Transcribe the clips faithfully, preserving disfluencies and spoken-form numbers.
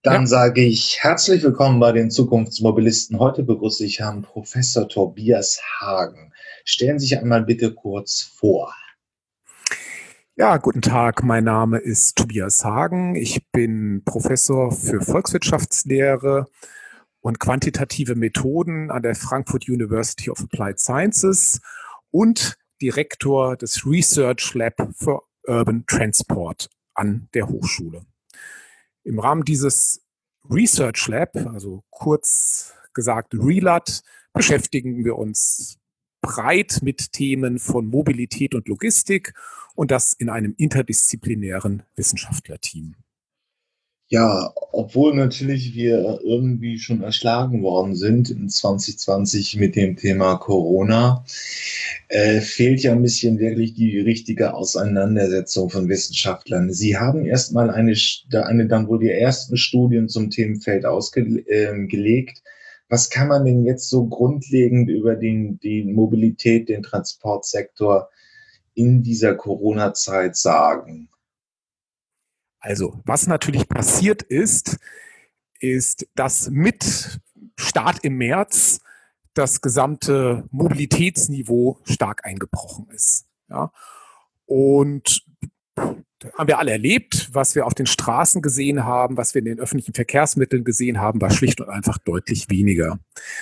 Dann Ja, sage ich herzlich willkommen bei den Zukunftsmobilisten. Heute begrüße ich Herrn Professor Tobias Hagen. Stellen Sie sich einmal bitte kurz vor. ja, guten Tag. Mein Name ist Tobias Hagen. Ich bin Professor für Volkswirtschaftslehre und quantitative Methoden an der Frankfurt University of Applied Sciences und Direktor des Research Lab für Urban Transport an der Hochschule. Im Rahmen dieses Research Lab, also kurz gesagt RELAT, beschäftigen wir uns breit mit Themen von Mobilität und Logistik und das in einem interdisziplinären Wissenschaftlerteam. Ja, obwohl natürlich wir irgendwie schon erschlagen worden sind in zwanzig zwanzig mit dem Thema Corona, äh, fehlt ja ein bisschen wirklich die richtige Auseinandersetzung von Wissenschaftlern. Sie haben erstmal eine, eine dann wohl die ersten Studien zum Themenfeld ausgelegt. Was kann man denn jetzt so grundlegend über den, die Mobilität, den Transportsektor in dieser Corona-Zeit sagen? Also, was natürlich passiert ist, ist, dass mit Start im März das gesamte Mobilitätsniveau stark eingebrochen ist. Ja. Und haben wir alle erlebt, was wir auf den Straßen gesehen haben, was wir in den öffentlichen Verkehrsmitteln gesehen haben, war schlicht und einfach deutlich weniger.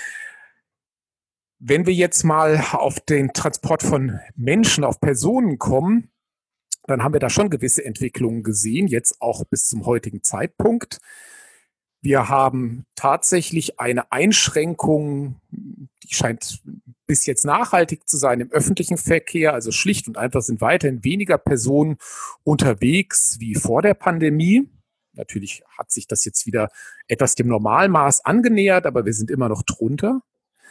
Wenn wir jetzt mal auf den Transport von Menschen, auf Personen kommen, dann haben wir da schon gewisse Entwicklungen gesehen, jetzt auch bis zum heutigen Zeitpunkt. Wir haben tatsächlich eine Einschränkung, die scheint bis jetzt nachhaltig zu sein im öffentlichen Verkehr. Also schlicht und einfach sind weiterhin weniger Personen unterwegs wie vor der Pandemie. Natürlich hat sich das jetzt wieder etwas dem Normalmaß angenähert, aber wir sind immer noch drunter.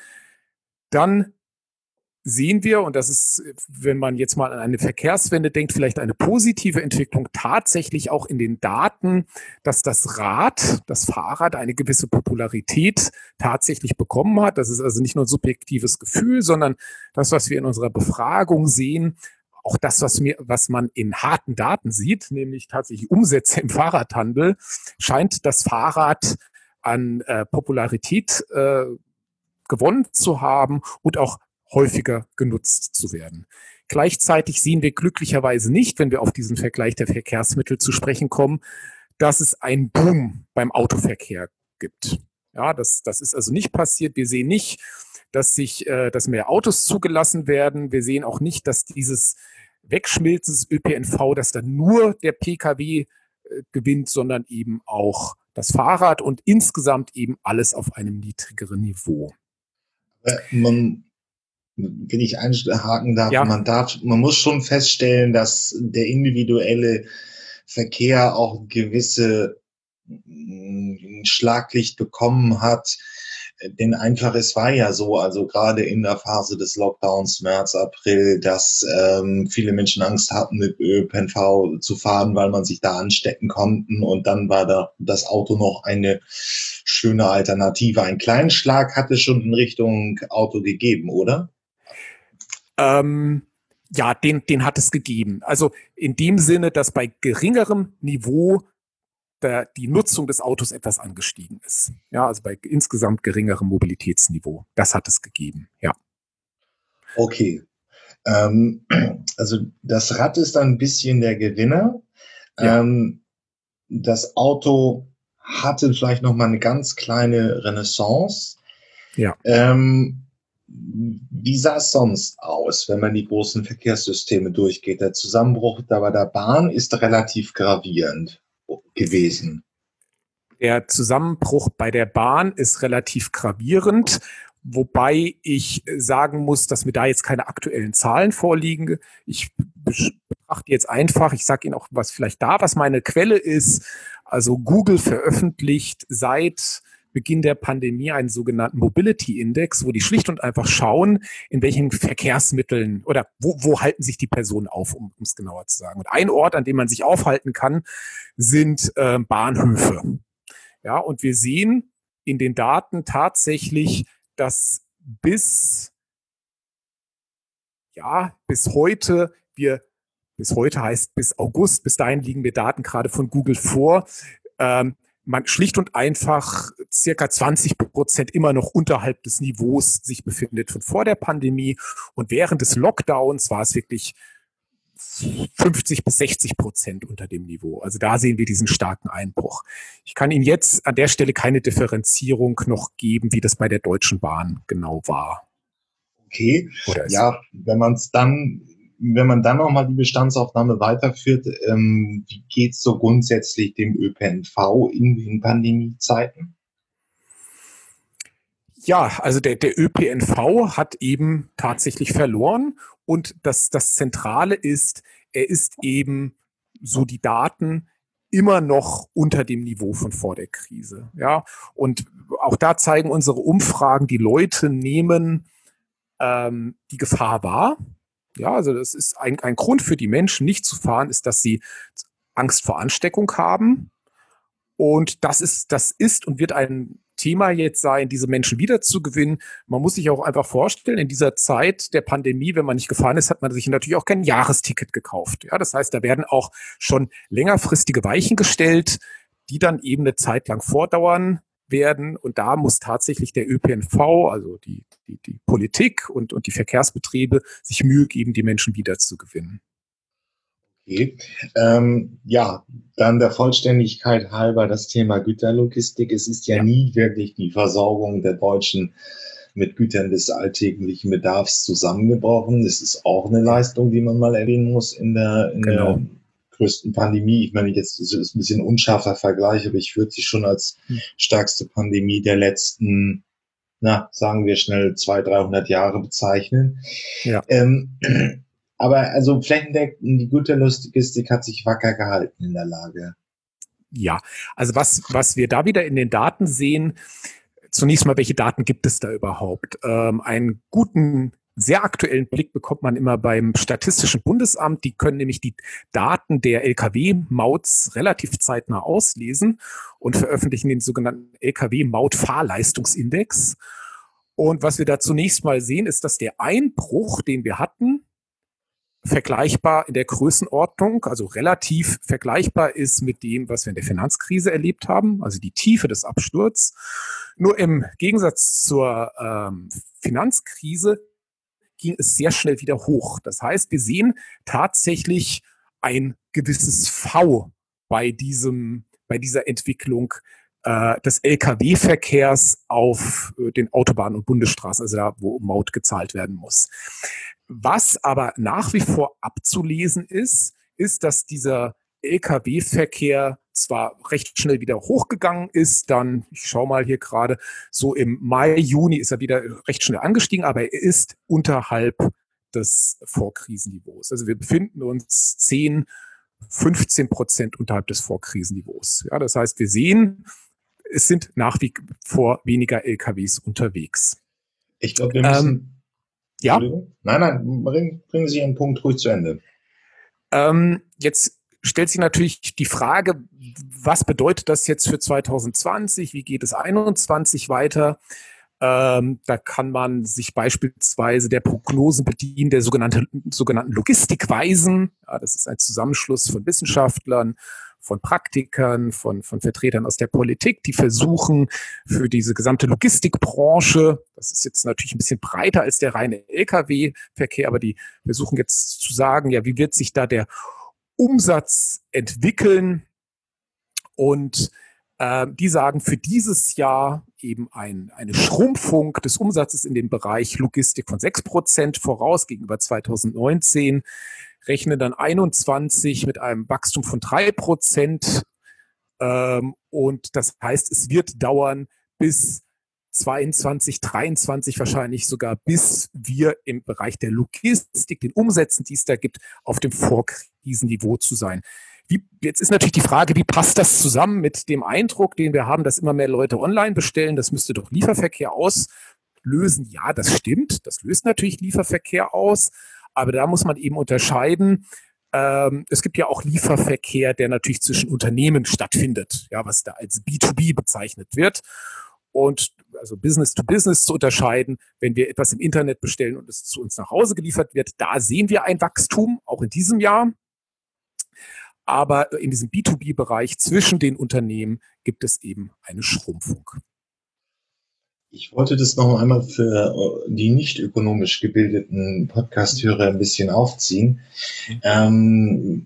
Dann sehen wir, und das ist, wenn man jetzt mal an eine Verkehrswende denkt, vielleicht eine positive Entwicklung, tatsächlich auch in den Daten, dass das Rad, das Fahrrad eine gewisse Popularität tatsächlich bekommen hat. Das ist also nicht nur ein subjektives Gefühl, sondern das, was wir in unserer Befragung sehen, auch das, was, mir, was man in harten Daten sieht, nämlich tatsächlich Umsätze im Fahrradhandel, scheint das Fahrrad an äh, Popularität äh, gewonnen zu haben und auch häufiger genutzt zu werden. Gleichzeitig sehen wir glücklicherweise nicht, wenn wir auf diesen Vergleich der Verkehrsmittel zu sprechen kommen, dass es einen Boom beim Autoverkehr gibt. Ja, das, das ist also nicht passiert. Wir sehen nicht, dass sich, äh, dass mehr Autos zugelassen werden. Wir sehen auch nicht, dass dieses Wegschmilzen des Ö P N V, dass dann nur der Pkw äh, gewinnt, sondern eben auch das Fahrrad und insgesamt eben alles auf einem niedrigeren Niveau. Äh, man, wenn ich einhaken darf, Ja, man darf, man muss schon feststellen, dass der individuelle Verkehr auch gewisse mm, Schlaglicht bekommen hat. Denn einfach, es war ja so, also gerade in der Phase des Lockdowns März, April, dass ähm, viele Menschen Angst hatten, mit Ö P N V zu fahren, weil man sich da anstecken konnten. Und dann war da das Auto noch eine schöne Alternative. Ein kleinen Schlag hat es schon in Richtung Auto gegeben, oder? ähm, ja, den, den hat es gegeben. Also in dem Sinne, dass bei geringerem Niveau der, die Nutzung des Autos etwas angestiegen ist. Ja, also bei insgesamt geringerem Mobilitätsniveau. Das hat es gegeben, ja. Okay. Ähm, also das Rad ist dann ein bisschen der Gewinner. Ja, Ähm, das Auto hatte vielleicht noch mal eine ganz kleine Renaissance. ja. Ähm, wie sah es sonst aus, wenn man die großen Verkehrssysteme durchgeht? Der Zusammenbruch da bei der Bahn ist relativ gravierend gewesen. Der Zusammenbruch bei der Bahn ist relativ gravierend, wobei ich sagen muss, dass mir da jetzt keine aktuellen Zahlen vorliegen. Ich betrachte jetzt einfach, ich sage Ihnen auch, was vielleicht da, was meine Quelle ist. Also Google veröffentlicht seit Beginn der Pandemie einen sogenannten Mobility Index, wo die schlicht und einfach schauen, in welchen Verkehrsmitteln oder wo, wo halten sich die Personen auf, um es genauer zu sagen. Und ein Ort, an dem man sich aufhalten kann, sind äh, Bahnhöfe. Ja, und wir sehen in den Daten tatsächlich, dass bis, ja, bis heute wir, bis heute heißt bis August, bis dahin liegen mir Daten gerade von Google vor, ähm, man schlicht und einfach circa zwanzig Prozent immer noch unterhalb des Niveaus sich befindet von vor der Pandemie. Und während des Lockdowns war es wirklich fünfzig bis sechzig Prozent unter dem Niveau. Also da sehen wir diesen starken Einbruch. Ich kann Ihnen jetzt an der Stelle keine Differenzierung noch geben, wie das bei der Deutschen Bahn genau war. Okay, ja, wenn man es dann, wenn man dann nochmal die Bestandsaufnahme weiterführt, ähm, wie geht es so grundsätzlich dem Ö P N V in den Pandemiezeiten? Ja, also der, der Ö P N V hat eben tatsächlich verloren. Und das, das Zentrale ist, er ist eben, so die Daten, immer noch unter dem Niveau von vor der Krise. Ja, und auch da zeigen unsere Umfragen, die Leute nehmen ähm, die Gefahr wahr. Ja, also das ist ein, ein Grund für die Menschen, nicht zu fahren, ist, dass sie Angst vor Ansteckung haben. Und das ist, das ist und wird ein Thema jetzt sein, diese Menschen wiederzugewinnen. Man muss sich auch einfach vorstellen, in dieser Zeit der Pandemie, wenn man nicht gefahren ist, hat man sich natürlich auch kein Jahresticket gekauft. Ja, das heißt, da werden auch schon längerfristige Weichen gestellt, die dann eben eine Zeit lang vordauern werden. Und da muss tatsächlich der Ö P N V, also die, die, die Politik und, und die Verkehrsbetriebe, sich Mühe geben, die Menschen wiederzugewinnen. Okay. Ähm, ja, dann der Vollständigkeit halber das Thema Güterlogistik. Es ist ja, ja nie wirklich die Versorgung der Deutschen mit Gütern des alltäglichen Bedarfs zusammengebrochen. Das ist auch eine Leistung, die man mal erwähnen muss in der, in genau. der größten Pandemie. Ich meine, jetzt ist es ein bisschen unscharfer Vergleich, aber ich würde sie schon als stärkste Pandemie der letzten, na, sagen wir schnell, zweihundert, dreihundert Jahre bezeichnen. Ja. Ähm, Aber also flächendeckend, die Güterlogistik hat sich wacker gehalten in der Lage. Ja, also was, was wir da wieder in den Daten sehen, zunächst mal, welche Daten gibt es da überhaupt? Ähm, einen guten, sehr aktuellen Blick bekommt man immer beim Statistischen Bundesamt. Die können nämlich die Daten der L K W-Mauts relativ zeitnah auslesen und veröffentlichen den sogenannten L K W-Maut-Fahrleistungsindex. Und was wir da zunächst mal sehen, ist, dass der Einbruch, den wir hatten, vergleichbar in der Größenordnung, also relativ vergleichbar ist mit dem, was wir in der Finanzkrise erlebt haben, also die Tiefe des Absturzes. Nur im Gegensatz zur ähm, Finanzkrise ging es sehr schnell wieder hoch. Das heißt, wir sehen tatsächlich ein gewisses V bei diesem, bei dieser Entwicklung äh, des L K W-Verkehrs auf äh, den Autobahnen und Bundesstraßen, also da, wo Maut gezahlt werden muss. Was aber nach wie vor abzulesen ist, ist, dass dieser L K W-Verkehr zwar recht schnell wieder hochgegangen ist, dann, ich schaue mal hier gerade, so im Mai, Juni ist er wieder recht schnell angestiegen, aber er ist unterhalb des Vorkrisenniveaus. Also wir befinden uns zehn, fünfzehn Prozent unterhalb des Vorkrisenniveaus. Ja, das heißt, wir sehen, es sind nach wie vor weniger L K Ws unterwegs. Ich glaube, wir müssen... Ähm, Ja? Nein, nein, bringen, bringen Sie Ihren Punkt ruhig zu Ende. Ähm, jetzt stellt sich natürlich die Frage, was bedeutet das jetzt für zwanzig zwanzig? Wie geht es einundzwanzig weiter? Ähm, da kann man sich beispielsweise der Prognosen bedienen, der sogenannte, sogenannten Logistikweisen. Ja, das ist ein Zusammenschluss von Wissenschaftlern, von Praktikern, von, von Vertretern aus der Politik, die versuchen für diese gesamte Logistikbranche, das ist jetzt natürlich ein bisschen breiter als der reine L K W-Verkehr, aber die versuchen jetzt zu sagen, ja, wie wird sich da der Umsatz entwickeln? Und äh, die sagen für dieses Jahr eben ein, eine Schrumpfung des Umsatzes in dem Bereich Logistik von sechs Prozent voraus gegenüber zweitausendneunzehn. Rechnen dann einundzwanzig mit einem Wachstum von drei Prozent. Ähm, und das heißt, es wird dauern bis zweiundzwanzig, dreiundzwanzig wahrscheinlich sogar, bis wir im Bereich der Logistik, den Umsätzen, die es da gibt, auf dem Vorkrisenniveau zu sein. Wie, jetzt ist natürlich die Frage, wie passt das zusammen mit dem Eindruck, den wir haben, dass immer mehr Leute online bestellen? Das müsste doch Lieferverkehr auslösen. Ja, das stimmt. Das löst natürlich Lieferverkehr aus. Aber da muss man eben unterscheiden. Ähm, es gibt ja auch Lieferverkehr, der natürlich zwischen Unternehmen stattfindet, ja, was da als B zwei B bezeichnet wird. Und also Business to Business zu unterscheiden, wenn wir etwas im Internet bestellen und es zu uns nach Hause geliefert wird, da sehen wir ein Wachstum, auch in diesem Jahr. aber in diesem B zwei B-Bereich zwischen den Unternehmen gibt es eben eine Schrumpfung. Ich wollte das noch einmal für die nicht ökonomisch gebildeten Podcast-Hörer ein bisschen aufziehen. Mhm. Ähm,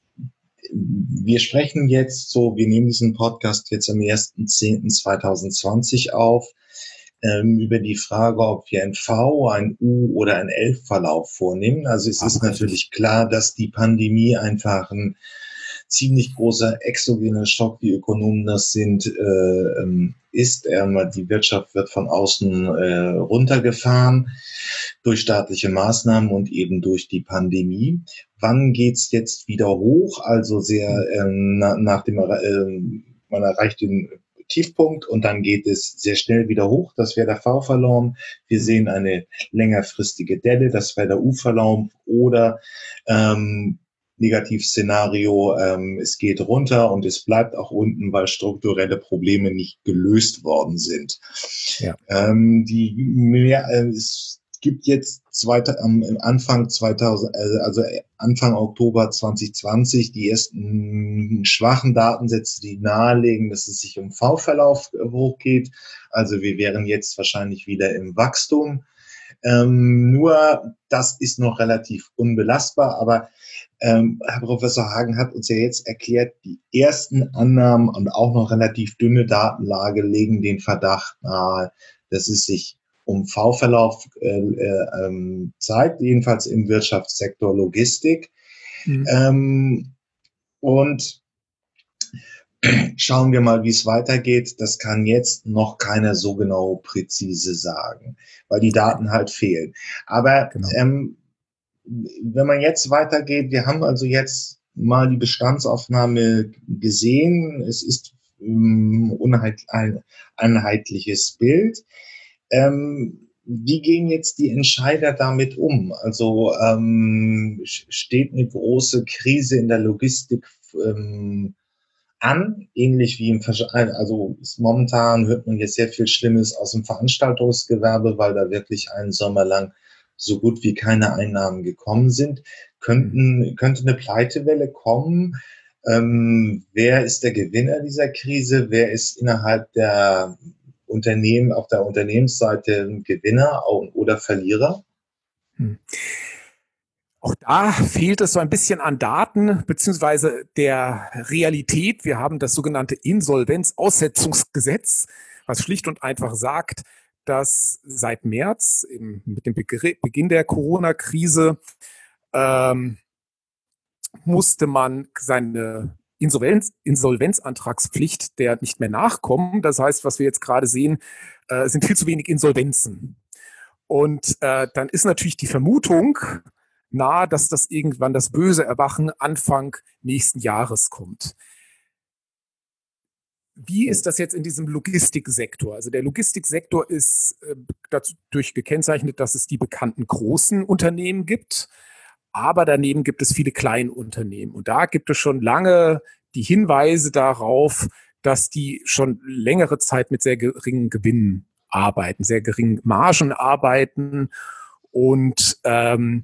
wir sprechen jetzt so, wir nehmen diesen Podcast jetzt am ersten zehnten zweitausendzwanzig auf, ähm, über die Frage, ob wir ein V, ein U oder ein L-Verlauf vornehmen. Also es ah, ist natürlich klar, dass die Pandemie einfach ein ziemlich großer exogener Schock, wie Ökonomen das sind, äh, ähm, ist. Ähm, die Wirtschaft wird von außen äh, runtergefahren durch staatliche Maßnahmen und eben durch die Pandemie. Wann geht's jetzt wieder hoch? Also sehr ähm, na, nach dem äh, man erreicht den Tiefpunkt und dann geht es sehr schnell wieder hoch. Das wäre der V-Verlauf. Wir sehen eine längerfristige Delle. Das wäre der U-Verlauf oder ähm, Negativszenario, ähm, es geht runter und es bleibt auch unten, weil strukturelle Probleme nicht gelöst worden sind. Ja. Ähm, die mehr, äh, es gibt jetzt zweite, am Anfang zweitausend, also Anfang Oktober zwanzig zwanzig die ersten schwachen Datensätze, die nahelegen, dass es sich um V-Verlauf hochgeht. Also wir wären jetzt wahrscheinlich wieder im Wachstum. Ähm, nur das ist noch relativ unbelastbar, aber ähm, Herr Professor Hagen hat uns ja jetzt erklärt, die ersten Annahmen und auch noch relativ dünne Datenlage legen den Verdacht nahe, dass es sich um V-Verlauf äh, äh, ähm, zeigt, jedenfalls im Wirtschaftssektor Logistik. Mhm. Ähm, und schauen wir mal, wie es weitergeht. Das kann jetzt noch keiner so genau präzise sagen, weil die Daten halt fehlen. Aber genau. ähm, wenn man jetzt weitergeht, wir haben also jetzt mal die Bestandsaufnahme gesehen. Es ist ähm, unheit, ein einheitliches Bild. Ähm, wie gehen jetzt die Entscheider damit um? Also ähm, steht eine große Krise in der Logistik ähm, an, ähnlich wie im Versch also momentan hört man jetzt sehr viel Schlimmes aus dem Veranstaltungsgewerbe, weil da wirklich einen Sommer lang so gut wie keine Einnahmen gekommen sind. Könnten, könnte eine Pleitewelle kommen? Ähm, wer ist der Gewinner dieser Krise? Wer ist innerhalb der Unternehmen, auf der Unternehmensseite ein Gewinner oder Verlierer? Hm. Auch da fehlt es so ein bisschen an Daten beziehungsweise der Realität. Wir haben das sogenannte Insolvenzaussetzungsgesetz, was schlicht und einfach sagt, dass seit März im, mit dem Beginn der Corona-Krise ähm, musste man seine Insolvenz, Insolvenzantragspflicht der nicht mehr nachkommen. Das heißt, was wir jetzt gerade sehen, äh, sind viel zu wenig Insolvenzen. Und äh, dann ist natürlich die Vermutung nahe, dass das irgendwann das böse Erwachen Anfang nächsten Jahres kommt. Wie ist das jetzt in diesem Logistiksektor? Also der Logistiksektor ist äh, dadurch gekennzeichnet, dass es die bekannten großen Unternehmen gibt, aber daneben gibt es viele kleine Unternehmen. Und da gibt es schon lange die Hinweise darauf, dass die schon längere Zeit mit sehr geringen Gewinnen arbeiten, sehr geringen Margen arbeiten. Und ähm,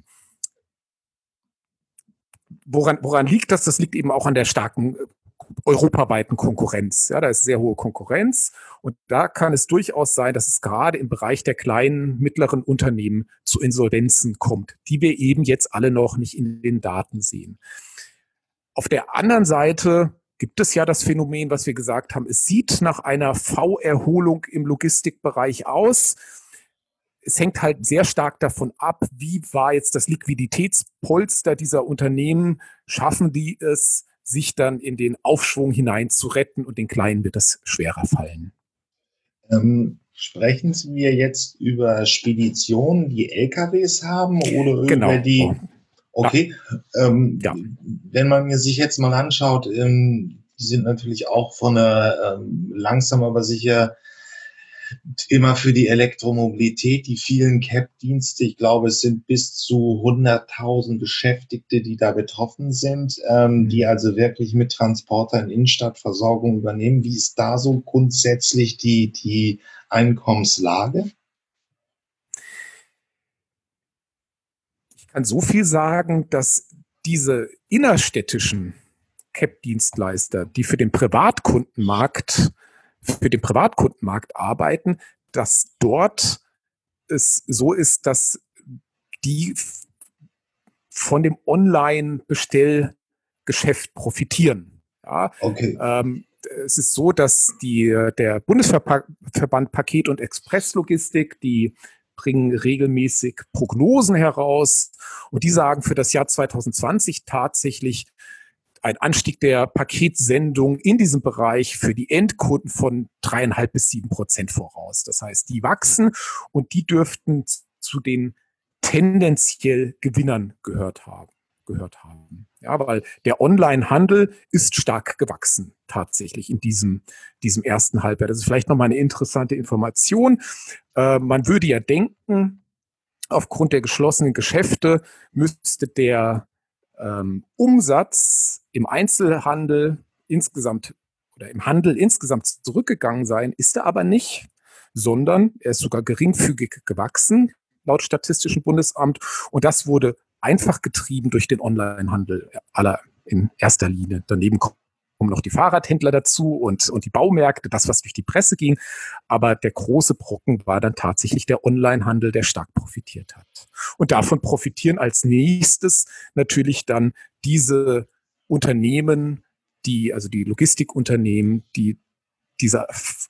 woran, woran liegt das? Das liegt eben auch an der starken europaweiten Konkurrenz. Ja, da ist sehr hohe Konkurrenz und da kann es durchaus sein, dass es gerade im Bereich der kleinen, mittleren Unternehmen zu Insolvenzen kommt, die wir eben jetzt alle noch nicht in den Daten sehen. Auf der anderen Seite gibt es ja das Phänomen, was wir gesagt haben, es sieht nach einer V-Erholung im Logistikbereich aus. Es hängt halt sehr stark davon ab, wie war jetzt das Liquiditätspolster dieser Unternehmen, schaffen die es, sich dann in den Aufschwung hinein zu retten und den Kleinen wird das schwerer fallen. Ähm, sprechen wir jetzt über Speditionen, die L K Ws haben oder genau. über die... Okay, ja. Ähm, ja. Wenn man sich jetzt mal anschaut, ähm, die sind natürlich auch von einer ähm, langsam aber sicher immer für die Elektromobilität, die vielen C A B-Dienste, ich glaube, es sind bis zu hunderttausend Beschäftigte, die da betroffen sind, ähm, mhm. die also wirklich mit Transporter in Innenstadtversorgung übernehmen. Wie ist da so grundsätzlich die, die Einkommenslage? Ich kann so viel sagen, dass diese innerstädtischen Cap-Dienstleister, die für den Privatkundenmarkt, für den Privatkundenmarkt arbeiten, dass dort es so ist, dass die von dem Online-Bestellgeschäft profitieren. Ja, Okay. ähm, es ist so, dass die, der Bundesverband Paket- und Expresslogistik, die bringen regelmäßig Prognosen heraus und die sagen für das Jahr zwanzig zwanzig tatsächlich ein Anstieg der Paketsendung in diesem Bereich für die Endkunden von dreieinhalb bis sieben Prozent voraus. Das heißt, die wachsen und die dürften zu den tendenziell Gewinnern gehört haben. Gehört haben. Ja, weil der Onlinehandel ist stark gewachsen, tatsächlich in diesem, diesem ersten Halbjahr. Das ist vielleicht nochmal eine interessante Information. Äh, man würde ja denken, aufgrund der geschlossenen Geschäfte müsste der ähm, Umsatz im Einzelhandel insgesamt oder im Handel insgesamt zurückgegangen sein, ist er aber nicht, sondern er ist sogar geringfügig gewachsen, laut Statistischem Bundesamt. Und das wurde einfach getrieben durch den Onlinehandel aller in erster Linie. Daneben kommen noch die Fahrradhändler dazu und, und die Baumärkte, das, was durch die Presse ging. Aber der große Brocken war dann tatsächlich der Onlinehandel, der stark profitiert hat. Und davon profitieren als nächstes natürlich dann diese Unternehmen, die, also die Logistikunternehmen, die diese,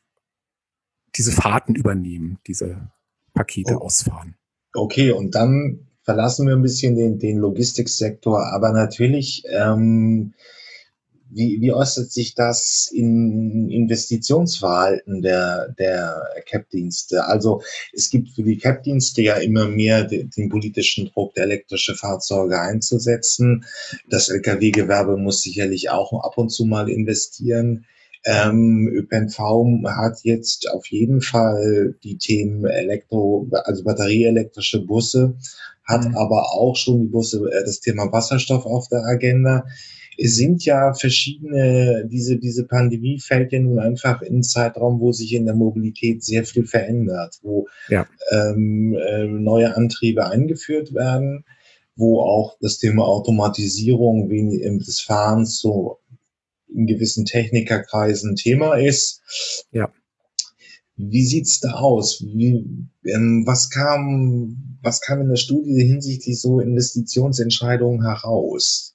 diese Fahrten übernehmen, diese Pakete Oh. ausfahren. Okay, und dann verlassen wir ein bisschen den, den Logistiksektor, aber natürlich, ähm, wie, wie äußert sich das in Investitionsverhalten der, der Cap-Dienste? Also es gibt für die Cap-Dienste ja immer mehr den, den politischen Druck, elektrische Fahrzeuge einzusetzen. Das L K W-Gewerbe muss sicherlich auch ab und zu mal investieren. Ähm, Ö P N V hat jetzt auf jeden Fall die Themen Elektro, also batterieelektrische Busse, hat mhm. aber auch schon die Busse, äh, das Thema Wasserstoff auf der Agenda. Es sind ja verschiedene, diese, diese Pandemie fällt ja nun einfach in einen Zeitraum, wo sich in der Mobilität sehr viel verändert, wo ja. ähm, äh, neue Antriebe eingeführt werden, wo auch das Thema Automatisierung wenig, des Fahrens so in gewissen Technikerkreisen Thema ist. Ja. Wie sieht's da aus? Wie, ähm, was kam, was kam in der Studie hinsichtlich so Investitionsentscheidungen heraus?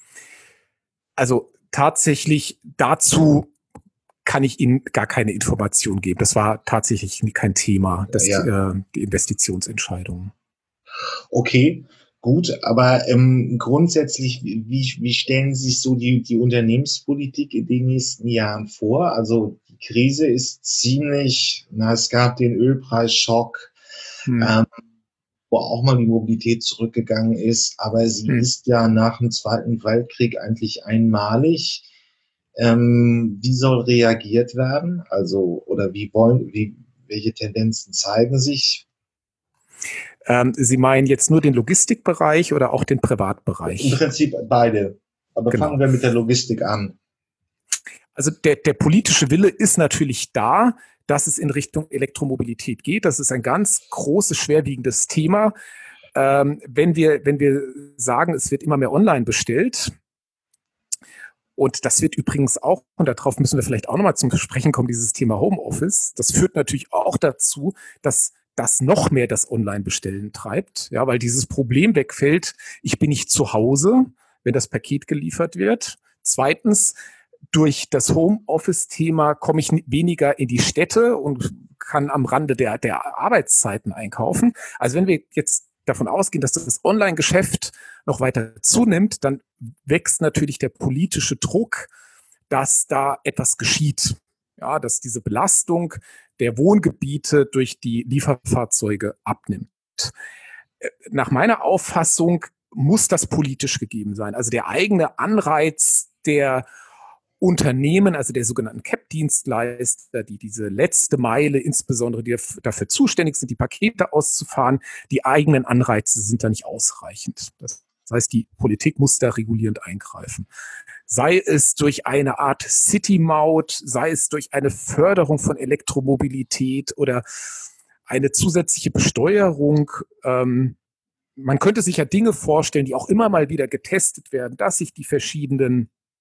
Also tatsächlich dazu kann ich Ihnen gar keine Information geben. Das war tatsächlich kein Thema, das, ja. äh, die Investitionsentscheidungen. Okay. Gut, aber ähm, grundsätzlich, wie, wie stellen Sie sich so die, die Unternehmenspolitik in den nächsten Jahren vor? Also die Krise ist ziemlich, na, es gab den Ölpreisschock, hm. ähm, wo auch mal die Mobilität zurückgegangen ist, aber sie hm. ist ja nach dem Zweiten Weltkrieg eigentlich einmalig. Ähm, wie soll reagiert werden? Also, oder wie wollen, wie, welche Tendenzen zeigen sich? Sie meinen jetzt nur den Logistikbereich oder auch den Privatbereich? Im Prinzip beide. Aber genau. Fangen wir mit der Logistik an. Also der, der politische Wille ist natürlich da, dass es in Richtung Elektromobilität geht. Das ist ein ganz großes, schwerwiegendes Thema. Ähm, wenn wir, wenn wir sagen, es wird immer mehr online bestellt, und das wird übrigens auch, und darauf müssen wir vielleicht auch nochmal zum Sprechen kommen, dieses Thema Homeoffice, das führt natürlich auch dazu, dass das noch mehr das Online-Bestellen treibt, ja, weil dieses Problem wegfällt, ich bin nicht zu Hause, wenn das Paket geliefert wird. Zweitens, durch das Homeoffice-Thema komme ich weniger in die Städte und kann am Rande der, der Arbeitszeiten einkaufen. Also wenn wir jetzt davon ausgehen, dass das Online-Geschäft noch weiter zunimmt, dann wächst natürlich der politische Druck, dass da etwas geschieht. Ja, dass diese Belastung der Wohngebiete durch die Lieferfahrzeuge abnimmt. Nach meiner Auffassung muss das politisch gegeben sein. Also der eigene Anreiz der Unternehmen, also der sogenannten Cap-Dienstleister, die diese letzte Meile, insbesondere die dafür zuständig sind, die Pakete auszufahren, die eigenen Anreize sind da nicht ausreichend. Das heißt, die Politik muss da regulierend eingreifen. Sei es durch eine Art City-Maut, sei es durch eine Förderung von Elektromobilität oder eine zusätzliche Besteuerung. Ähm, man könnte sich ja Dinge vorstellen, die auch immer mal wieder getestet werden, dass sich die verschiedenen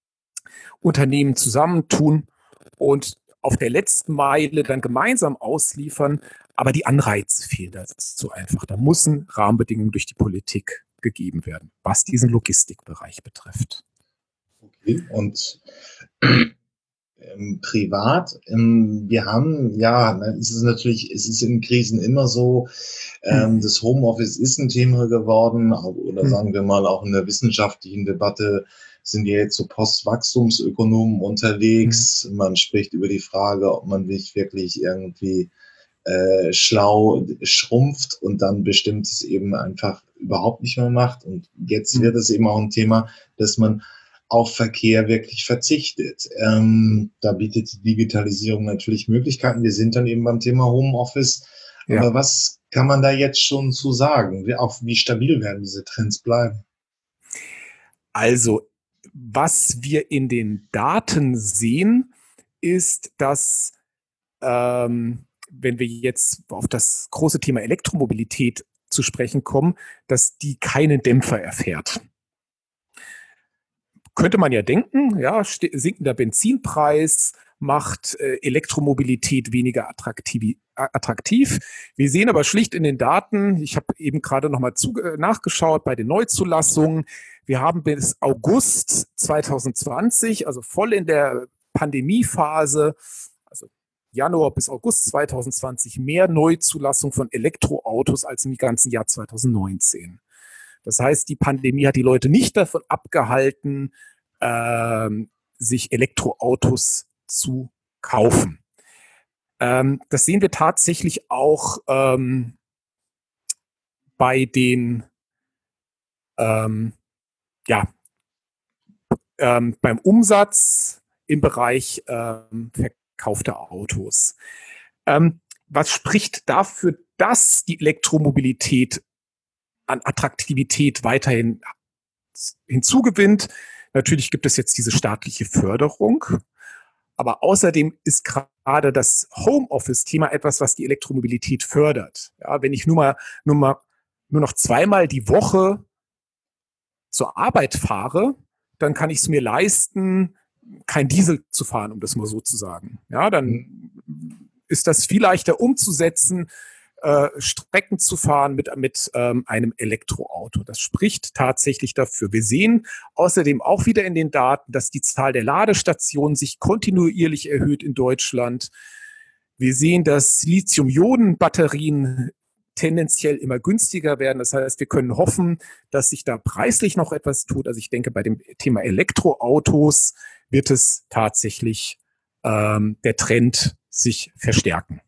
Unternehmen zusammentun und auf der letzten Meile dann gemeinsam ausliefern. Aber die Anreize fehlen dazu einfach. Da müssen Rahmenbedingungen durch die Politik gegeben werden, was diesen Logistikbereich betrifft. Okay. Und ähm, privat, ähm, wir haben, ja, es ist natürlich, es ist in Krisen immer so, ähm, hm. das Homeoffice ist ein Thema geworden, oder hm. sagen wir mal auch in der wissenschaftlichen Debatte sind wir jetzt so Postwachstumsökonomen unterwegs. Hm. Man spricht über die Frage, ob man sich wirklich irgendwie äh, schlau schrumpft und dann bestimmtes eben einfach überhaupt nicht mehr macht. Und jetzt hm. wird es eben auch ein Thema, dass man auf Verkehr wirklich verzichtet. Ähm, da bietet die Digitalisierung natürlich Möglichkeiten. Wir sind dann eben beim Thema Homeoffice. Ja. Aber was kann man da jetzt schon zu sagen? Wie, auch wie stabil werden diese Trends bleiben? Also, was wir in den Daten sehen, ist, dass, ähm, wenn wir jetzt auf das große Thema Elektromobilität zu sprechen kommen, dass die keinen Dämpfer erfährt. Könnte man ja denken, ja, sinkender Benzinpreis macht äh, Elektromobilität weniger attraktiv, attraktiv. Wir sehen aber schlicht in den Daten, ich habe eben gerade nochmal äh, nachgeschaut bei den Neuzulassungen, wir haben bis August zwanzig zwanzig, also voll in der Pandemiephase, also Januar bis August zwanzig zwanzig, mehr Neuzulassung von Elektroautos als im ganzen Jahr zwanzig neunzehn. Das heißt, die Pandemie hat die Leute nicht davon abgehalten, ähm, sich Elektroautos zu kaufen. Ähm, das sehen wir tatsächlich auch ähm, bei den, ähm, ja, ähm, beim Umsatz im Bereich ähm, verkaufter Autos. Ähm, was spricht dafür, dass die Elektromobilität an Attraktivität weiterhin hinzugewinnt? Natürlich gibt es jetzt diese staatliche Förderung, aber außerdem ist gerade das Homeoffice-Thema etwas, was die Elektromobilität fördert. Ja, wenn ich nur mal, nur mal, nur noch zweimal die Woche zur Arbeit fahre, dann kann ich es mir leisten, kein Diesel zu fahren, um das mal so zu sagen. Ja, dann ist das viel leichter umzusetzen, Äh, Strecken zu fahren mit, mit ähm, einem Elektroauto. Das spricht tatsächlich dafür. Wir sehen außerdem auch wieder in den Daten, dass die Zahl der Ladestationen sich kontinuierlich erhöht in Deutschland. Wir sehen, dass Lithium-Ionen-Batterien tendenziell immer günstiger werden. Das heißt, wir können hoffen, dass sich da preislich noch etwas tut. Also ich denke, bei dem Thema Elektroautos wird es tatsächlich ähm, der Trend sich verstärken.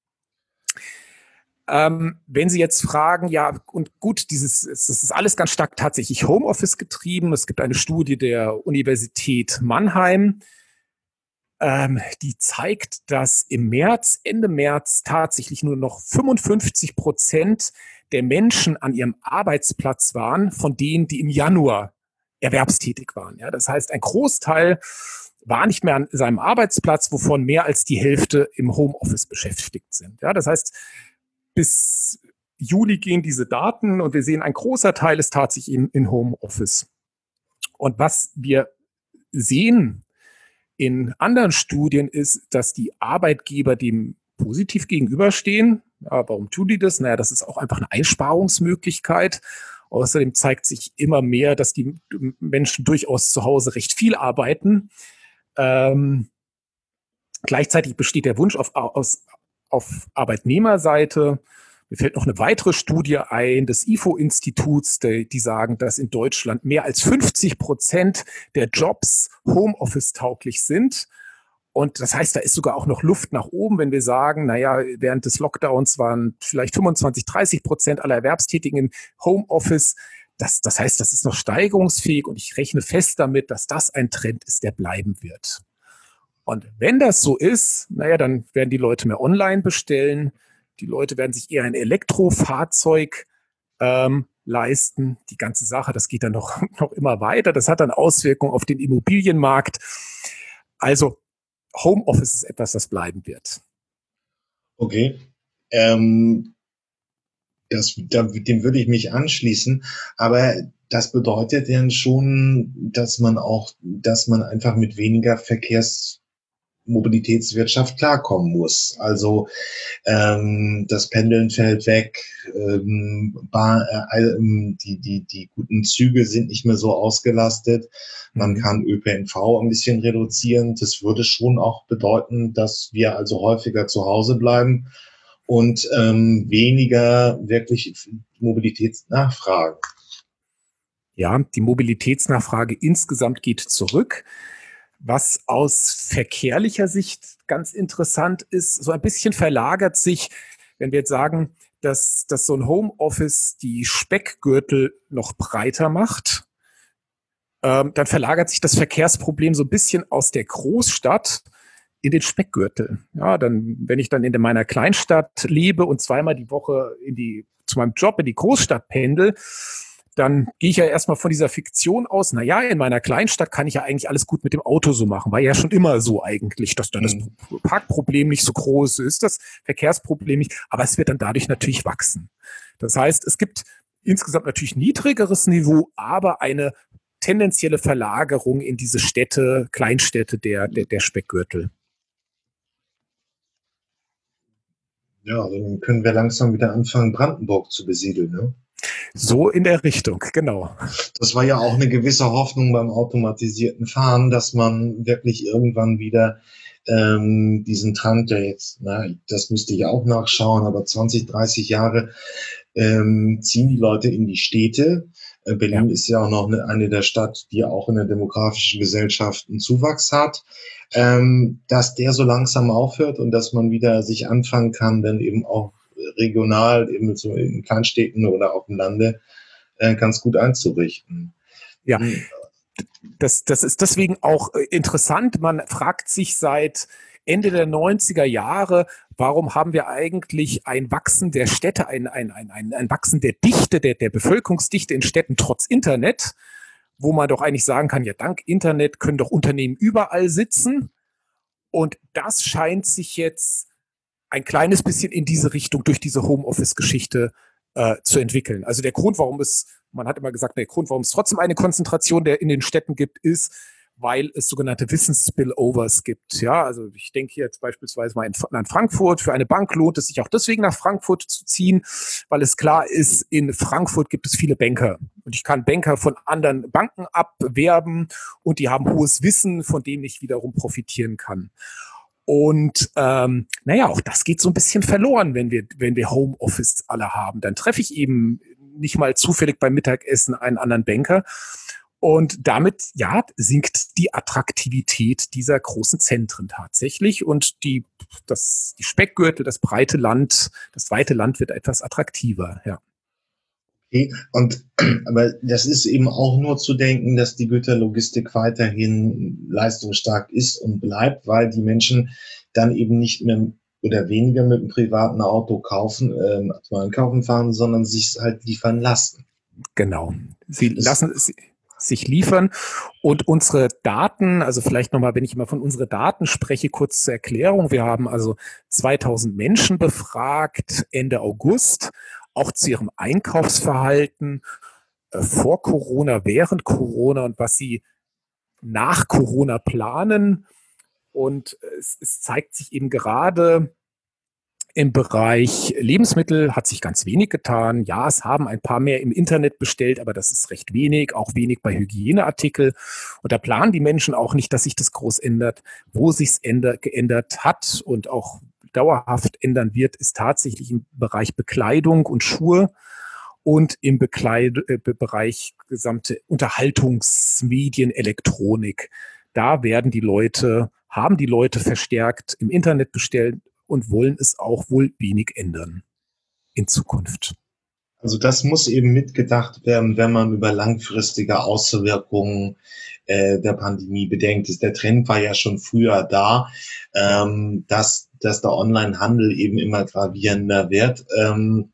Ähm, wenn Sie jetzt fragen, ja, und gut, dieses, es ist alles ganz stark tatsächlich Homeoffice getrieben. Es gibt eine Studie der Universität Mannheim, ähm, die zeigt, dass im März, Ende März tatsächlich nur noch fünfundfünfzig Prozent der Menschen an ihrem Arbeitsplatz waren, von denen, die im Januar erwerbstätig waren. Ja, das heißt, ein Großteil war nicht mehr an seinem Arbeitsplatz, wovon mehr als die Hälfte im Homeoffice beschäftigt sind. Ja, das heißt, bis Juli gehen diese Daten und wir sehen, ein großer Teil ist tatsächlich in, in Homeoffice. Und was wir sehen in anderen Studien ist, dass die Arbeitgeber dem positiv gegenüberstehen. Ja, warum tun die das? Naja, das ist auch einfach eine Einsparungsmöglichkeit. Außerdem zeigt sich immer mehr, dass die Menschen durchaus zu Hause recht viel arbeiten. Ähm, gleichzeitig besteht der Wunsch auf, aus, auf Arbeitnehmerseite. Mir fällt noch eine weitere Studie ein des I F O-Instituts, die, die sagen, dass in Deutschland mehr als fünfzig Prozent der Jobs Homeoffice-tauglich sind. Und das heißt, da ist sogar auch noch Luft nach oben, wenn wir sagen, naja, während des Lockdowns waren vielleicht fünfundzwanzig, dreißig Prozent aller Erwerbstätigen im Homeoffice. Das, das heißt, das ist noch steigerungsfähig und ich rechne fest damit, dass das ein Trend ist, der bleiben wird. Und wenn das so ist, naja, dann werden die Leute mehr online bestellen. Die Leute werden sich eher ein Elektrofahrzeug ähm, leisten. Die ganze Sache, das geht dann noch, noch immer weiter. Das hat dann Auswirkungen auf den Immobilienmarkt. Also Homeoffice ist etwas, das bleiben wird. Okay. Ähm, das, da, dem würde ich mich anschließen. Aber das bedeutet dann schon, dass man auch, dass man einfach mit weniger Verkehrsmobilitätswirtschaft klarkommen muss. Also ähm, das Pendeln fällt weg, ähm, Bahn, äh, ähm, die, die, die guten Züge sind nicht mehr so ausgelastet. Man Mhm. kann Ö P N V ein bisschen reduzieren. Das würde schon auch bedeuten, dass wir also häufiger zu Hause bleiben und ähm, weniger wirklich Mobilitätsnachfragen. Ja, die Mobilitätsnachfrage insgesamt geht zurück. Was aus verkehrlicher Sicht ganz interessant ist, so ein bisschen verlagert sich, wenn wir jetzt sagen, dass, dass so ein Homeoffice die Speckgürtel noch breiter macht, ähm, dann verlagert sich das Verkehrsproblem so ein bisschen aus der Großstadt in den Speckgürtel. Ja, dann, wenn ich dann in meiner Kleinstadt lebe und zweimal die Woche in die, zu meinem Job in die Großstadt pendel, dann gehe ich ja erstmal von dieser Fiktion aus, na ja, in meiner Kleinstadt kann ich ja eigentlich alles gut mit dem Auto so machen. War ja schon immer so eigentlich, dass da das Mhm. Parkproblem nicht so groß ist, das Verkehrsproblem nicht, aber es wird dann dadurch natürlich wachsen. Das heißt, es gibt insgesamt natürlich niedrigeres Niveau, aber eine tendenzielle Verlagerung in diese Städte, Kleinstädte der, der, der Speckgürtel. Ja, dann können wir langsam wieder anfangen, Brandenburg zu besiedeln, ne? So in der Richtung, genau. Das war ja auch eine gewisse Hoffnung beim automatisierten Fahren, dass man wirklich irgendwann wieder ähm, diesen Trend, der jetzt, na, das müsste ich auch nachschauen, aber zwanzig, dreißig Jahre ähm, ziehen die Leute in die Städte. Äh, Ja. Berlin ist ja auch noch eine, eine der Stadt, die auch in der demografischen Gesellschaft einen Zuwachs hat, ähm, dass der so langsam aufhört und dass man wieder sich anfangen kann, dann eben auch regional, eben so in Kleinstädten oder auf dem Lande, äh, ganz gut einzurichten. Ja, das, das ist deswegen auch interessant. Man fragt sich seit Ende der neunziger Jahre, warum haben wir eigentlich ein Wachsen der Städte, ein, ein, ein, ein, ein Wachsen der Dichte, der, der Bevölkerungsdichte in Städten trotz Internet, wo man doch eigentlich sagen kann, ja, dank Internet können doch Unternehmen überall sitzen. Und das scheint sich jetzt ein kleines bisschen in diese Richtung durch diese Homeoffice-Geschichte äh, zu entwickeln. Also der Grund, warum es, man hat immer gesagt, der Grund, warum es trotzdem eine Konzentration der in den Städten gibt, ist, weil es sogenannte Wissensspillovers gibt. Ja, also ich denke jetzt beispielsweise mal an Frankfurt. Für eine Bank lohnt es sich auch deswegen nach Frankfurt zu ziehen, weil es klar ist, in Frankfurt gibt es viele Banker. Und ich kann Banker von anderen Banken abwerben und die haben hohes Wissen, von dem ich wiederum profitieren kann. Und ähm, naja, auch das geht so ein bisschen verloren, wenn wir, wenn wir Homeoffice alle haben. Dann treffe ich eben nicht mal zufällig beim Mittagessen einen anderen Banker. Und damit, ja, sinkt die Attraktivität dieser großen Zentren tatsächlich. Und die, das, die Speckgürtel, das breite Land, das weite Land wird etwas attraktiver, ja. Okay. Und, aber das ist eben auch nur zu denken, dass die Güterlogistik weiterhin leistungsstark ist und bleibt, weil die Menschen dann eben nicht mehr oder weniger mit einem privaten Auto kaufen, ähm, zum Einkaufen fahren, sondern sich halt liefern lassen. Genau. Sie Das, lassen es sich liefern und unsere Daten, also vielleicht nochmal, wenn ich immer von unseren Daten spreche, kurz zur Erklärung. Wir haben also zweitausend Menschen befragt Ende August, auch zu ihrem Einkaufsverhalten äh, vor Corona, während Corona und was sie nach Corona planen. Und es, es zeigt sich eben gerade, im Bereich Lebensmittel hat sich ganz wenig getan. Ja, es haben ein paar mehr im Internet bestellt, aber das ist recht wenig, auch wenig bei Hygieneartikel. Und da planen die Menschen auch nicht, dass sich das groß ändert. Wo sich es geändert hat und auch dauerhaft ändern wird, ist tatsächlich im Bereich Bekleidung und Schuhe und im Bekleid äh, Bereich gesamte Unterhaltungsmedien, Elektronik. Da werden die Leute, haben die Leute verstärkt im Internet bestellt und wollen es auch wohl wenig ändern in Zukunft. also das muss eben mitgedacht werden, wenn man über langfristige Auswirkungen äh, der Pandemie bedenkt. Der Trend war ja schon früher da, Ja. ähm, dass, dass der Onlinehandel eben immer gravierender wird. Ähm,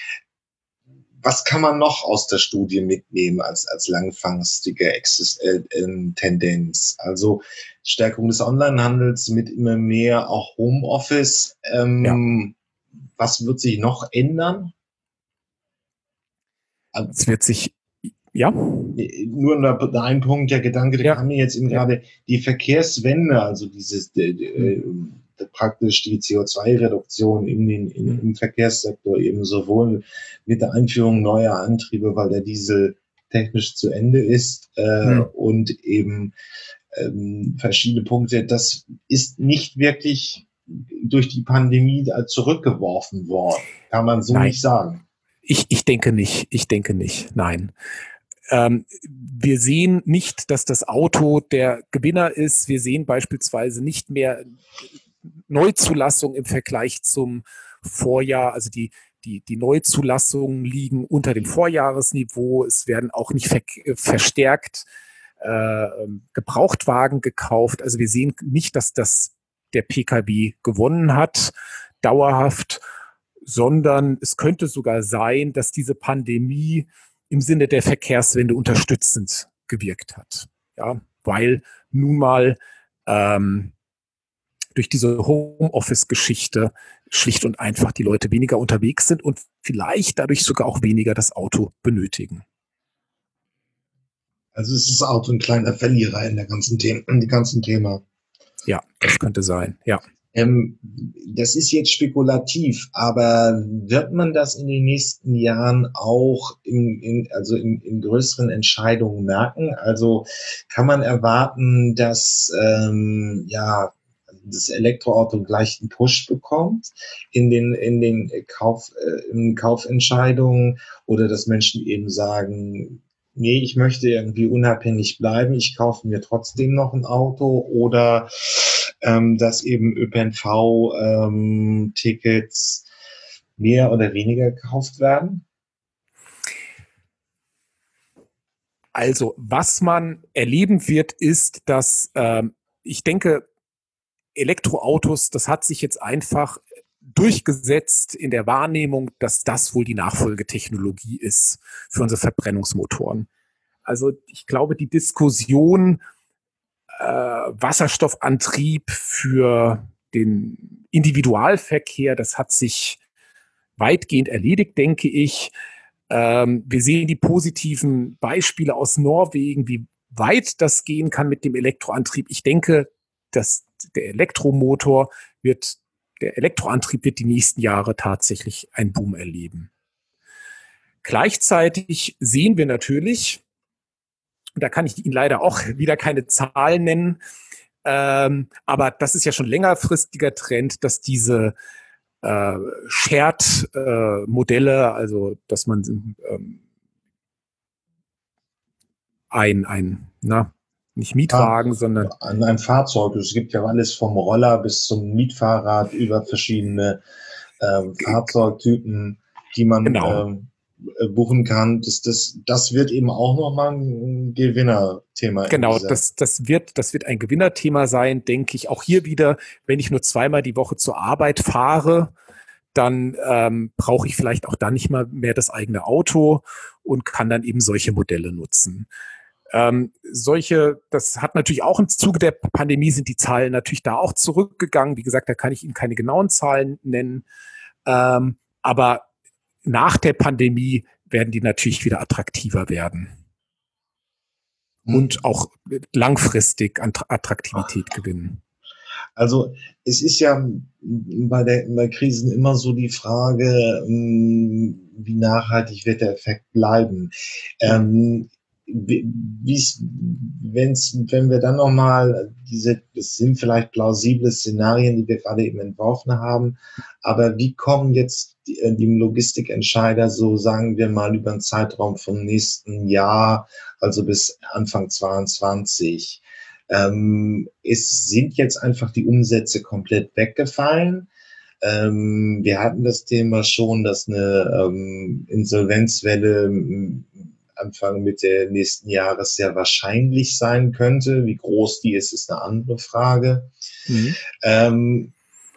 was kann man noch aus der Studie mitnehmen als, als langfristige Exist äh, äh, Tendenz? Also Stärkung des Onlinehandels mit immer mehr auch Homeoffice. Ja. Ähm, was wird sich noch ändern? Es wird sich, Ja? Nur noch ein Punkt, der Gedanke, der Ja. kam mir jetzt eben Ja. gerade, die Verkehrswende, also dieses äh, äh, praktisch die C O zwei Reduktion in den, in, Mhm. im Verkehrssektor eben sowohl mit der Einführung neuer Antriebe, weil der Diesel technisch zu Ende ist, äh, Mhm. und eben ähm, verschiedene Punkte. Das ist nicht wirklich durch die Pandemie zurückgeworfen worden. Kann man so Nein. nicht sagen. Ich, ich denke nicht. Ich denke nicht. Nein. Ähm, wir sehen nicht, dass das Auto der Gewinner ist. Wir sehen beispielsweise nicht mehr Neuzulassung im Vergleich zum Vorjahr. Also die, die, die Neuzulassungen liegen unter dem Vorjahresniveau. Es werden auch nicht ver verstärkt äh, Gebrauchtwagen gekauft. Also wir sehen nicht, dass das der Pkw gewonnen hat, dauerhaft, sondern es könnte sogar sein, dass diese Pandemie im Sinne der Verkehrswende unterstützend gewirkt hat. Ja, weil nun mal ähm, durch diese Homeoffice-Geschichte schlicht und einfach die Leute weniger unterwegs sind und vielleicht dadurch sogar auch weniger das Auto benötigen. Also ist das Auto ein kleiner Verlierer in der ganzen Thema, in dem ganzen Thema. Ja, das könnte sein, ja. Ähm, das ist jetzt spekulativ, aber wird man das in den nächsten Jahren auch in, in, also in, in größeren Entscheidungen merken? Also kann man erwarten, dass ähm, ja das Elektroauto gleich einen Push bekommt in den in den Kauf äh, in Kaufentscheidungen, oder dass Menschen eben sagen, nee, ich möchte irgendwie unabhängig bleiben, ich kaufe mir trotzdem noch ein Auto, oder ähm, dass eben Ö P N V-Tickets ähm, mehr oder weniger gekauft werden? Also, was man erleben wird, ist, dass ähm, ich denke, Elektroautos, das hat sich jetzt einfach durchgesetzt in der Wahrnehmung, dass das wohl die Nachfolgetechnologie ist für unsere Verbrennungsmotoren. Also ich glaube, die Diskussion äh, Wasserstoffantrieb für den Individualverkehr, das hat sich weitgehend erledigt, denke ich. Ähm, wir sehen die positiven Beispiele aus Norwegen, wie weit das gehen kann mit dem Elektroantrieb. Ich denke, dass der Elektromotor wird, der Elektroantrieb wird die nächsten Jahre tatsächlich einen Boom erleben. Gleichzeitig sehen wir natürlich, da kann ich Ihnen leider auch wieder keine Zahlen nennen, ähm, aber das ist ja schon längerfristiger Trend, dass diese äh, Shared-Modelle, äh, also dass man ähm, ein, ein, na, nicht Mietwagen, Ah, sondern an ein Fahrzeug. Es gibt ja alles vom Roller bis zum Mietfahrrad über verschiedene ähm, Fahrzeugtypen, die man genau, ähm, buchen kann. Das, das, das wird eben auch nochmal ein Gewinnerthema in genau, dieser. das, das wird, das wird ein Gewinnerthema sein, denke ich. Auch hier wieder, wenn ich nur zweimal die Woche zur Arbeit fahre, dann ähm, brauche ich vielleicht auch dann nicht mal mehr das eigene Auto und kann dann eben solche Modelle nutzen. Ähm, solche, das hat natürlich auch im Zuge der Pandemie sind die Zahlen natürlich da auch zurückgegangen. Wie gesagt, da kann ich Ihnen keine genauen Zahlen nennen. Ähm, aber nach der Pandemie werden die natürlich wieder attraktiver werden Hm. und auch langfristig an Attraktivität gewinnen. Also es ist ja bei, der, bei Krisen immer so die Frage, wie nachhaltig wird der Effekt bleiben. Ähm, wie's, wenn's, wenn wir dann nochmal diese, das sind vielleicht plausible Szenarien, die wir gerade eben entworfen haben, aber wie kommen jetzt die, die Logistikentscheider, so sagen wir mal, über einen Zeitraum vom nächsten Jahr, also bis Anfang zweiundzwanzig, ähm, es sind jetzt einfach die Umsätze komplett weggefallen. Ähm, wir hatten das Thema schon, dass eine ähm, Insolvenzwelle m, Anfang Mitte nächsten Jahres sehr wahrscheinlich sein könnte. Wie groß die ist, ist eine andere Frage. Mhm. Ähm,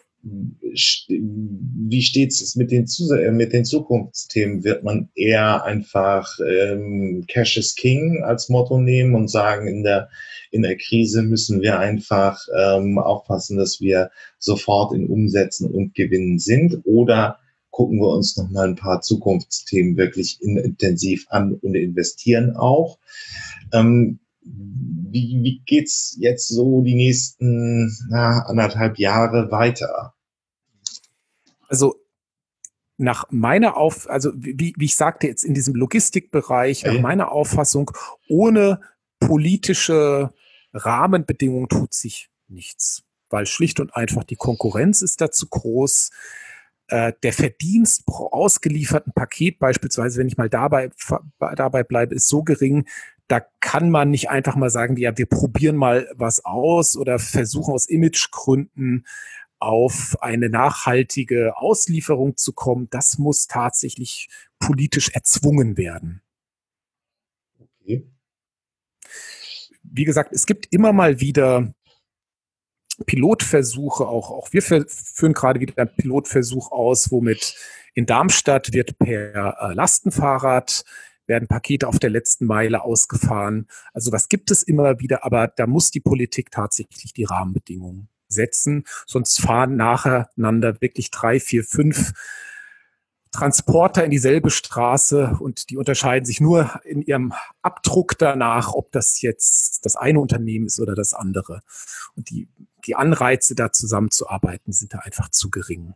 wie steht es mit den, mit den Zukunftsthemen? Wird man eher einfach ähm, Cash is King als Motto nehmen und sagen, in der, in der Krise müssen wir einfach ähm, aufpassen, dass wir sofort in Umsätzen und Gewinnen sind? Oder gucken wir uns noch mal ein paar Zukunftsthemen wirklich in, intensiv an und investieren auch. Ähm, wie, wie geht's jetzt so die nächsten na, anderthalb Jahre weiter? Also nach meiner Auf, also wie, wie ich sagte jetzt in diesem Logistikbereich, nach Okay. meiner Auffassung, ohne politische Rahmenbedingungen tut sich nichts, weil schlicht und einfach die Konkurrenz ist da zu groß. Äh, der Verdienst pro ausgelieferten Paket beispielsweise, wenn ich mal dabei, dabei bleibe, ist so gering, da kann man nicht einfach mal sagen, ja, wir probieren mal was aus oder versuchen aus Imagegründen auf eine nachhaltige Auslieferung zu kommen. Das muss tatsächlich politisch erzwungen werden. Okay. Wie gesagt, es gibt immer mal wieder Pilotversuche, auch, auch wir führen gerade wieder einen Pilotversuch aus, womit in Darmstadt wird per äh, Lastenfahrrad werden Pakete auf der letzten Meile ausgefahren. Also das gibt es immer wieder, aber da muss die Politik tatsächlich die Rahmenbedingungen setzen, sonst fahren nacheinander wirklich drei, vier, fünf Transporter in dieselbe Straße und die unterscheiden sich nur in ihrem Abdruck danach, ob das jetzt das eine Unternehmen ist oder das andere. Und die, die Anreize, da zusammenzuarbeiten, sind da einfach zu gering.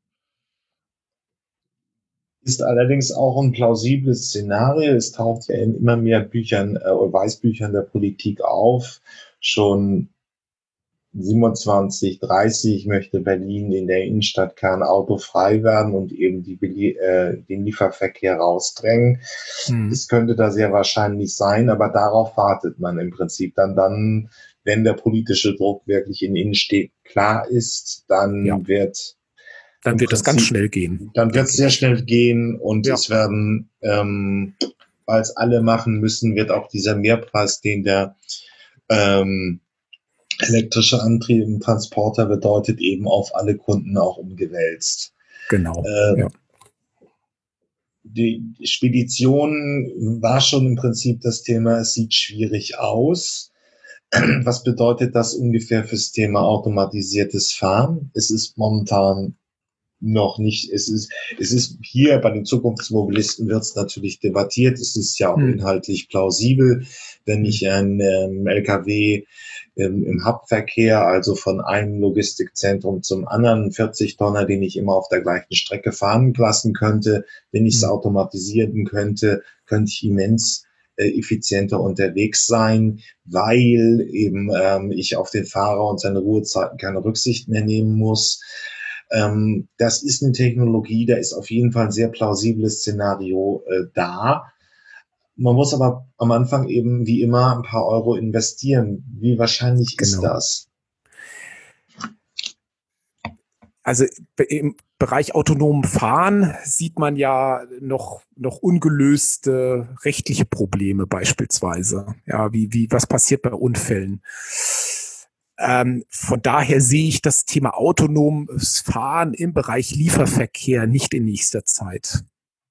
Ist allerdings auch ein plausibles Szenario. Es taucht ja in immer mehr Büchern, äh, Weißbüchern der Politik auf. Schon siebenundzwanzig, dreißig möchte Berlin in der Innenstadtkern autofrei werden und eben die, äh, den Lieferverkehr rausdrängen. Mhm. Es könnte da sehr wahrscheinlich sein, aber darauf wartet man im Prinzip dann, dann, wenn der politische Druck wirklich in Innenstädten klar ist, dann ja. wird Dann wird es ganz schnell gehen. Dann wird es sehr schnell gehen und ja. es werden, ähm, weil es alle machen müssen, wird auch dieser Mehrpreis, den der ähm, elektrische Antrieb im Transporter bedeutet, eben auf alle Kunden auch umgewälzt. Genau. Äh, ja. Die Spedition war schon im Prinzip das Thema, es sieht schwierig aus. Was bedeutet das ungefähr fürs Thema automatisiertes Fahren? Es ist momentan noch nicht, es ist, es ist hier bei den Zukunftsmobilisten wird es natürlich debattiert, es ist ja auch hm. inhaltlich plausibel, wenn ich ein ähm, L K W im, im Hubverkehr, also von einem Logistikzentrum zum anderen, vierzig Tonner, den ich immer auf der gleichen Strecke fahren lassen könnte, wenn ich es hm. automatisieren könnte, könnte ich immens äh, effizienter unterwegs sein, weil eben ähm, ich auf den Fahrer und seine Ruhezeiten keine Rücksicht mehr nehmen muss. Ähm, das ist eine Technologie, da ist auf jeden Fall ein sehr plausibles Szenario äh, da. Man muss aber am Anfang eben wie immer ein paar Euro investieren. Wie wahrscheinlich genau. ist das? Also im Bereich autonomen Fahren sieht man ja noch, noch ungelöste rechtliche Probleme beispielsweise. Ja, wie, wie, was passiert bei Unfällen? Ähm, von daher sehe ich das Thema autonomes Fahren im Bereich Lieferverkehr nicht in nächster Zeit.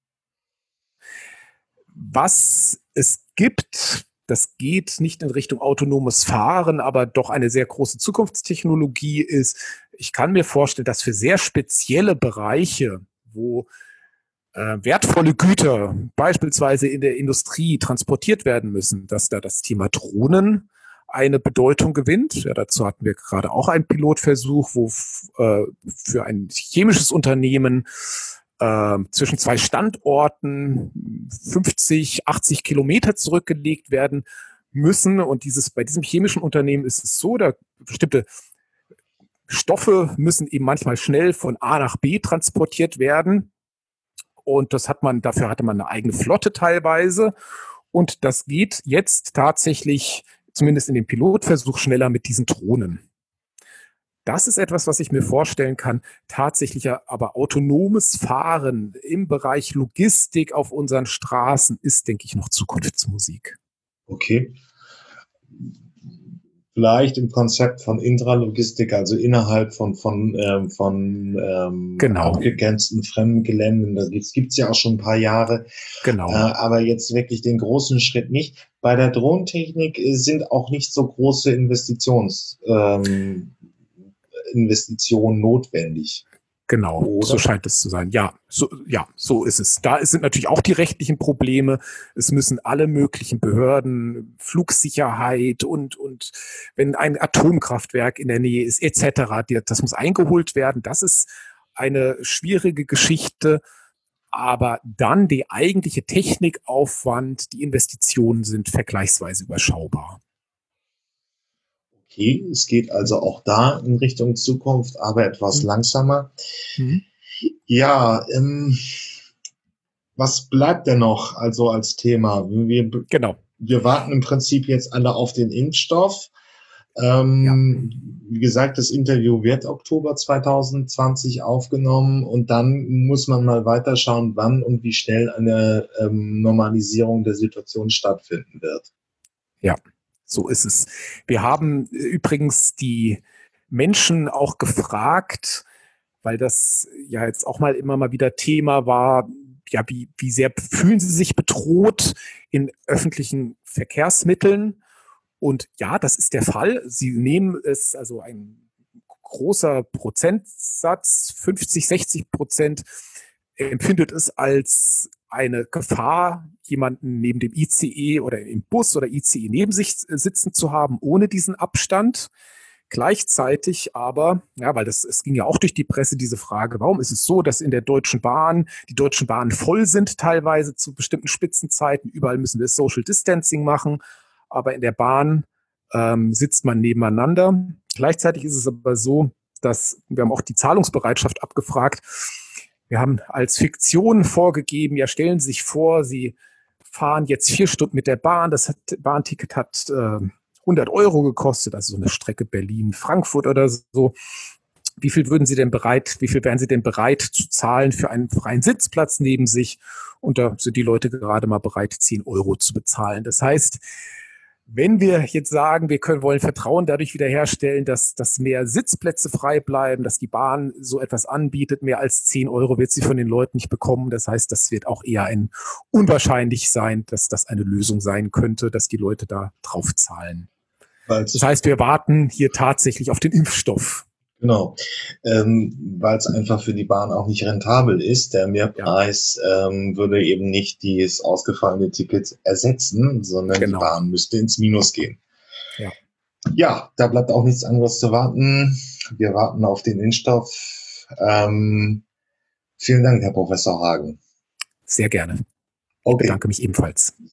Was es gibt, das geht nicht in Richtung autonomes Fahren, aber doch eine sehr große Zukunftstechnologie ist. Ich kann mir vorstellen, dass für sehr spezielle Bereiche, wo äh, wertvolle Güter beispielsweise in der Industrie transportiert werden müssen, dass da das Thema Drohnen eine Bedeutung gewinnt. Ja, dazu hatten wir gerade auch einen Pilotversuch, wo äh, für ein chemisches Unternehmen äh, zwischen zwei Standorten fünfzig, achtzig Kilometer zurückgelegt werden müssen. Und dieses bei diesem chemischen Unternehmen ist es so, da bestimmte Stoffe müssen eben manchmal schnell von A nach B transportiert werden. Und das hat man, dafür hatte man eine eigene Flotte teilweise. Und das geht jetzt tatsächlich zumindest in dem Pilotversuch schneller mit diesen Drohnen. Das ist etwas, was ich mir vorstellen kann. Tatsächlich aber autonomes Fahren im Bereich Logistik auf unseren Straßen ist, denke ich, noch Zukunftsmusik. Okay. Vielleicht im Konzept von Intralogistik, also innerhalb von, von, ähm, von ähm, genau. abgegrenzten fremden Geländen. Das gibt es ja auch schon ein paar Jahre. Genau. Äh, aber jetzt wirklich den großen Schritt nicht. Bei der Drohnentechnik sind auch nicht so große Investitions, ähm, Investitionen notwendig. Genau, so oder? scheint es zu sein. Ja, so, ja, so ist es. Da sind natürlich auch die rechtlichen Probleme. Es müssen alle möglichen Behörden, Flugsicherheit und, und wenn ein Atomkraftwerk in der Nähe ist, et cetera, die- das muss eingeholt werden. Das ist eine schwierige Geschichte. Aber dann der eigentliche Technikaufwand, die Investitionen sind vergleichsweise überschaubar. Okay, es geht also auch da in Richtung Zukunft, aber etwas Hm. langsamer. Mhm. Ja, ähm, was bleibt denn noch also als Thema? Wir, Genau. wir warten im Prinzip jetzt alle auf den Impfstoff. Ja. Ähm, wie gesagt, das Interview wird Oktober zwanzig zwanzig aufgenommen und dann muss man mal weiterschauen, wann und wie schnell eine ähm, Normalisierung der Situation stattfinden wird. Ja, so ist es. Wir haben äh, übrigens die Menschen auch gefragt, weil das ja jetzt auch mal immer mal wieder Thema war, ja, wie, wie sehr fühlen Sie sich bedroht in öffentlichen Verkehrsmitteln? Und ja, das ist der Fall. Sie nehmen es, also ein großer Prozentsatz, fünfzig, sechzig Prozent, empfindet es als eine Gefahr, jemanden neben dem I C E oder im Bus oder I C E neben sich sitzen zu haben, ohne diesen Abstand. Gleichzeitig aber, ja, weil das, es ging ja auch durch die Presse diese Frage, warum ist es so, dass in der Deutschen Bahn, die Deutschen Bahnen voll sind teilweise zu bestimmten Spitzenzeiten, überall müssen wir Social Distancing machen, aber in der Bahn ähm, sitzt man nebeneinander. Gleichzeitig ist es aber so, dass wir haben auch die Zahlungsbereitschaft abgefragt. Wir haben als Fiktion vorgegeben, ja, stellen Sie sich vor, Sie fahren jetzt vier Stunden mit der Bahn, das hat, Bahnticket hat äh, hundert Euro gekostet, also so eine Strecke Berlin-Frankfurt oder so. Wie viel würden Sie denn bereit, wie viel wären Sie denn bereit zu zahlen für einen freien Sitzplatz neben sich? Und da sind die Leute gerade mal bereit, zehn Euro zu bezahlen. Das heißt, wenn wir jetzt sagen, wir können, wollen Vertrauen dadurch wiederherstellen, dass, dass mehr Sitzplätze frei bleiben, dass die Bahn so etwas anbietet, mehr als zehn Euro wird sie von den Leuten nicht bekommen. Das heißt, das wird auch eher ein unwahrscheinlich sein, dass das eine Lösung sein könnte, dass die Leute da drauf zahlen. Weil's, Das heißt, wir warten hier tatsächlich auf den Impfstoff. genau, ähm, weil es einfach für die Bahn auch nicht rentabel ist. Der Ja, Mehrpreis ähm, würde eben nicht dieses ausgefallene Ticket ersetzen, sondern die genau. Bahn müsste ins Minus gehen. Ja, Ja, da bleibt auch nichts anderes zu warten. Wir warten auf den Impfstoff. Ähm, vielen Dank, Herr Professor Hagen. sehr gerne. Ich Okay. bedanke mich ebenfalls.